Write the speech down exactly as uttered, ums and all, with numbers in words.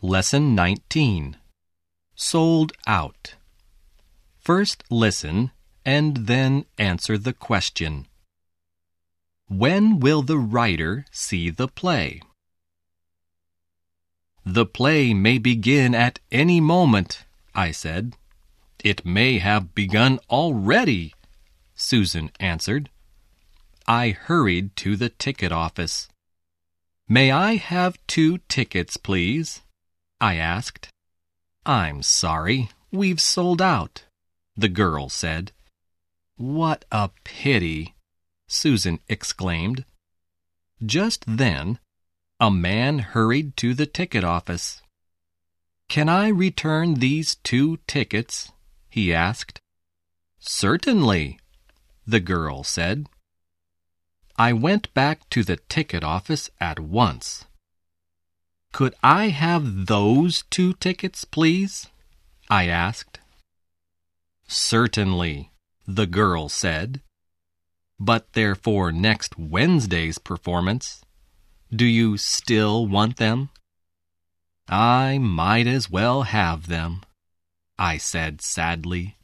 Lesson nineteen. Sold out. First listen and then answer the question. When will the writer see the play? The play may begin at any moment, I said. It may have begun already, Susan answered. I hurried to the ticket office. May I have two tickets, please? I asked. I'm sorry, we've sold out, the girl said. What a pity, Susan exclaimed. Just then, a man hurried to the ticket office. Can I return these two tickets? He asked. Certainly, the girl said. I went back to the ticket office at once. Could I have those two tickets, please? I asked. Certainly, the girl said. But they're for next Wednesday's performance. Do you still want them? I might as well have them, I said sadly.